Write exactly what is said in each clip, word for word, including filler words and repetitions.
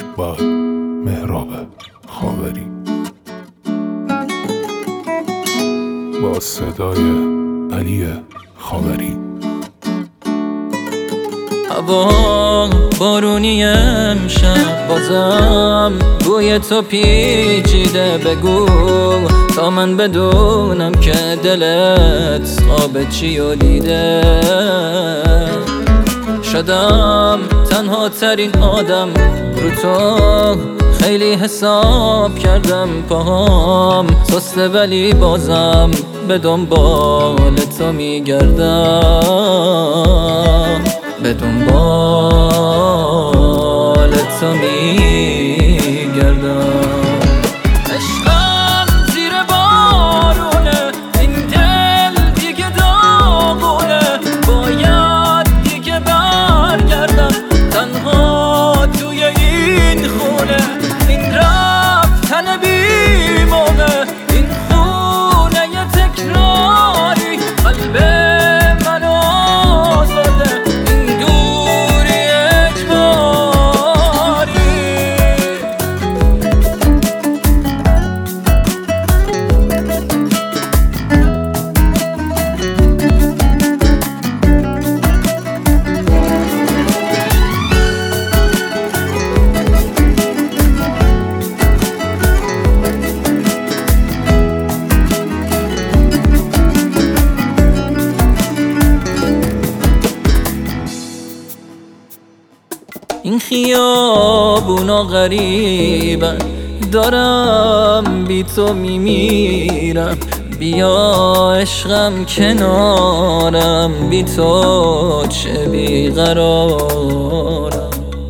با مهراب خاوری، با صدای علی خاوری. هوا بارونی امشب، بازم بوی تو پیچیده. بگو تا من بدونم که دلت خواب چی و دیده. شدم تنها ترین آدم رو تو، خیلی حساب کردم پاهام سسته ولی بازم به دنبال تو میگردم، به دنبال تو میگردم. عشقم زیر بارونه، این دل دیگه داغونه، باید دیگه برگردم تنها توی این خونه. این رفتن بی موقع، این خونه ی تکراری، قلب منو آزاده، این دوری اجباری. این خیابونا غریبن، دارم بی تو میمیرم. بیا عشقم کنارم، بی تو چه بیقرارم.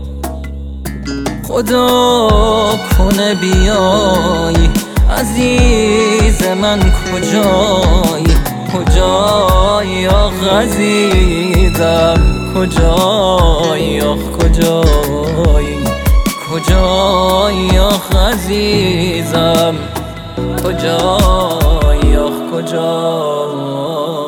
خدا کنه بیایی عزیز من، کجایی کجایی آخ عزیزم، کجایی آخ کجایی کجایی آخ عزیزم، کجایی آخ کجایی.